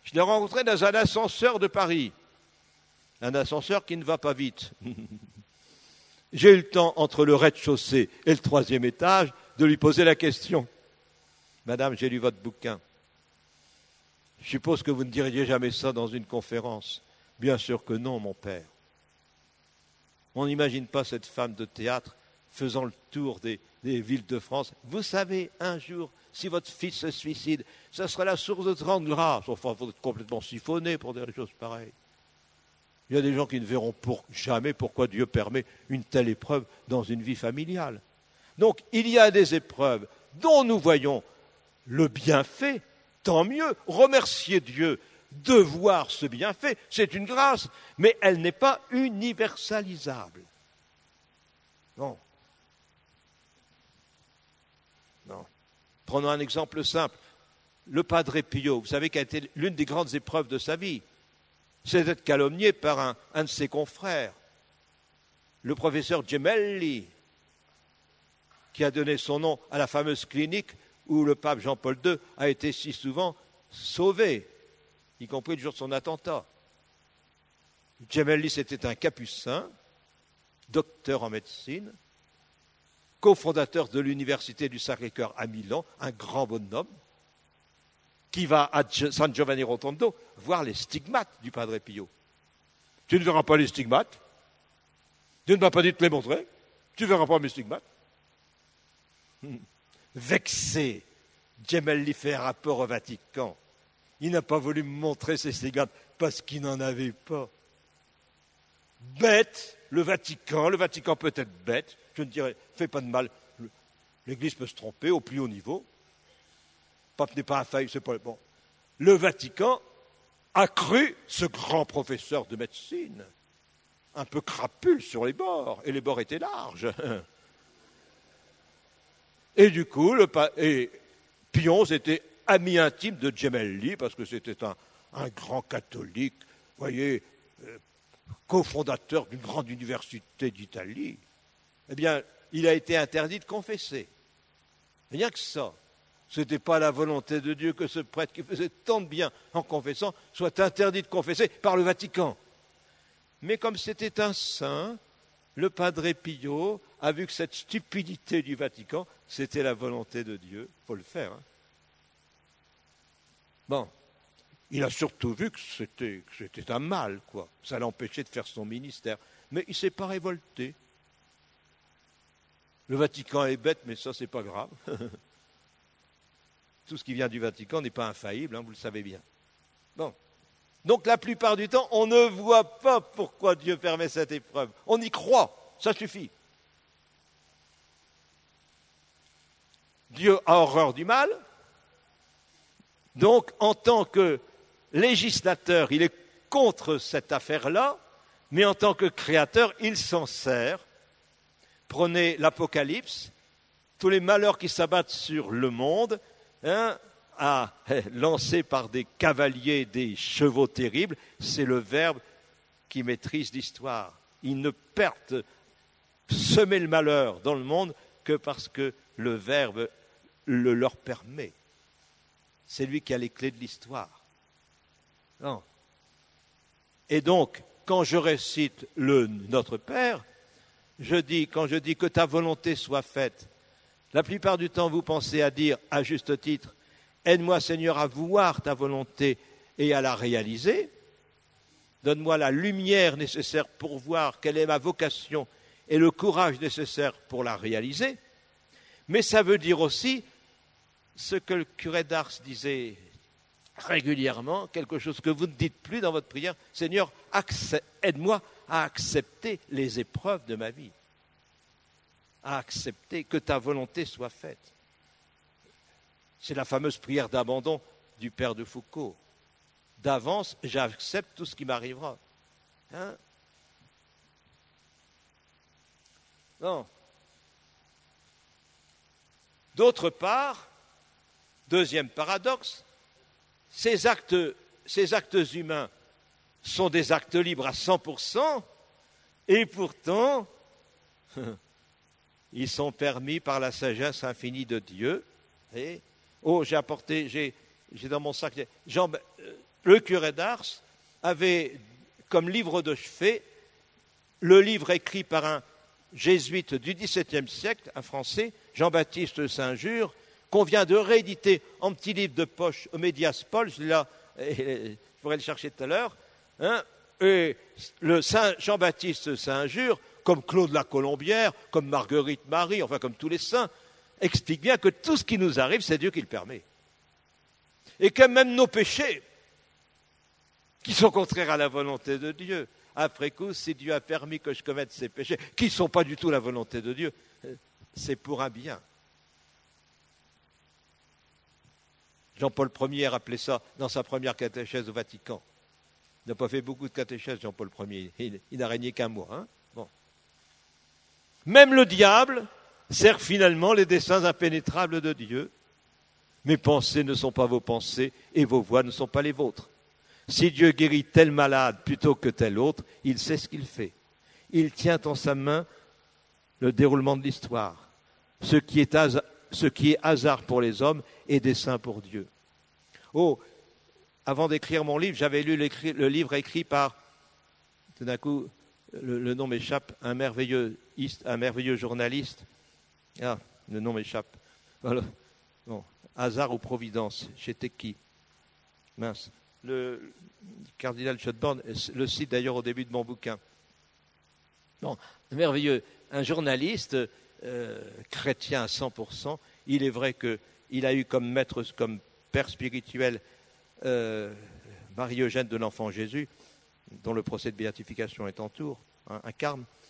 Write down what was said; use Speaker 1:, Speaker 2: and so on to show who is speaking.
Speaker 1: Je l'ai rencontré dans un ascenseur de Paris. Un ascenseur qui ne va pas vite. J'ai eu le temps, entre le rez-de-chaussée et le 3e étage, de lui poser la question. Madame, j'ai lu votre bouquin. Je suppose que vous ne diriez jamais ça dans une conférence. Bien sûr que non, mon père. On n'imagine pas cette femme de théâtre faisant le tour des villes de France. Vous savez, un jour, si votre fils se suicide, ça sera la source de grande grâce. Enfin, il faut être complètement siphonné pour dire des choses pareilles. Il y a des gens qui ne verront jamais pourquoi Dieu permet une telle épreuve dans une vie familiale. Donc, il y a des épreuves dont nous voyons le bienfait, tant mieux. Remercier Dieu de voir ce bienfait, c'est une grâce, mais elle n'est pas universalisable. Non. Non. Prenons un exemple simple. Le Padre Pio, vous savez qu'a été l'une des grandes épreuves de sa vie, c'est d'être calomnié par un de ses confrères, le professeur Gemelli, qui a donné son nom à la fameuse clinique où le pape Jean-Paul II a été si souvent sauvé, y compris le jour de son attentat. Gemelli, c'était un capucin, docteur en médecine, cofondateur de l'université du Sacré-Cœur à Milan, un grand bonhomme, qui va à San Giovanni Rotondo voir les stigmates du Padre Pio. Tu ne verras pas les stigmates. Tu ne m'as pas dit de te les montrer. Tu ne verras pas mes stigmates. Vexé, Gemelli fait un rapport au Vatican. Il n'a pas voulu me montrer ses stigmates parce qu'il n'en avait pas. Bête, le Vatican peut être bête. Je ne dirais, fais pas de mal. L'Église peut se tromper au plus haut niveau. Le pape n'est pas infaillible, c'est pas bon. Le Vatican a cru ce grand professeur de médecine, un peu crapule sur les bords, et les bords étaient larges. Et du coup, Pion était ami intime de Gemelli, parce que c'était un grand catholique, vous voyez, cofondateur d'une grande université d'Italie. Eh bien, il a été interdit de confesser. Rien que ça. Ce n'était pas la volonté de Dieu que ce prêtre qui faisait tant de bien en confessant soit interdit de confesser par le Vatican. Mais comme c'était un saint, le Padre Pio a vu que cette stupidité du Vatican, c'était la volonté de Dieu. Il faut le faire. Hein. Bon, il a surtout vu que c'était un mal, quoi. Ça l'empêchait de faire son ministère. Mais il ne s'est pas révolté. Le Vatican est bête, mais ça, c'est pas grave. Tout ce qui vient du Vatican n'est pas infaillible, hein, vous le savez bien. Bon. Donc la plupart du temps, on ne voit pas pourquoi Dieu permet cette épreuve. On y croit, ça suffit. Dieu a horreur du mal. Donc, en tant que législateur, il est contre cette affaire-là, mais en tant que créateur, il s'en sert. Prenez l'Apocalypse, tous les malheurs qui s'abattent sur le monde, lancés par des cavaliers, des chevaux terribles, c'est le Verbe qui maîtrise l'histoire. Ils ne perdent semer le malheur dans le monde que parce que le Verbe le leur permet. C'est lui qui a les clés de l'histoire. Non. Et donc, quand je récite le Notre Père, quand je dis que ta volonté soit faite, la plupart du temps, vous pensez à dire, à juste titre, aide-moi Seigneur à voir ta volonté et à la réaliser. Donne-moi la lumière nécessaire pour voir quelle est ma vocation et le courage nécessaire pour la réaliser. Mais ça veut dire aussi ce que le curé d'Ars disait régulièrement, quelque chose que vous ne dites plus dans votre prière, Seigneur, aide-moi à accepter les épreuves de ma vie, à accepter que ta volonté soit faite. C'est la fameuse prière d'abandon du père de Foucault. D'avance, j'accepte tout ce qui m'arrivera. Hein? Non. D'autre part, deuxième paradoxe, ces actes humains sont des actes libres à 100%, et pourtant, ils sont permis par la sagesse infinie de Dieu. Et, j'ai dans mon sac, le curé d'Ars avait comme livre de chevet le livre écrit par un jésuite du XVIIe siècle, un Français, Jean-Baptiste Saint-Jure, qu'on vient de rééditer en petit livre de poche au Médias Paul, je l'ai là, je pourrais le chercher tout à l'heure, hein, et le Saint Jean-Baptiste Saint-Jure, comme Claude la Colombière, comme Marguerite Marie, enfin comme tous les saints, explique bien que tout ce qui nous arrive, c'est Dieu qui le permet. Et que même nos péchés, qui sont contraires à la volonté de Dieu, après coup, si Dieu a permis que je commette ces péchés, qui ne sont pas du tout la volonté de Dieu, c'est pour un bien. Jean-Paul Ier a rappelé ça dans sa première catéchèse au Vatican. Il n'a pas fait beaucoup de catéchèses, Jean-Paul Ier. Il n'a régné qu'un mois. Hein, bon. Même le diable sert finalement les desseins impénétrables de Dieu. Mes pensées ne sont pas vos pensées et vos voies ne sont pas les vôtres. Si Dieu guérit tel malade plutôt que tel autre, il sait ce qu'il fait. Il tient en sa main le déroulement de l'histoire. Ce qui est hasard pour les hommes est dessein pour Dieu. Oh, avant d'écrire mon livre, j'avais lu le livre écrit par, tout d'un coup, le nom m'échappe, un merveilleux journaliste. Ah, le nom m'échappe. Voilà. Bon, hasard ou providence, j'étais qui? Mince. Le cardinal Schottborn le cite d'ailleurs au début de mon bouquin. Bon, merveilleux. Un journaliste chrétien à 100%, il est vrai qu'il a eu comme maître, comme père spirituel Marie-Eugène de l'Enfant Jésus, dont le procès de béatification est en cours, hein, un carme.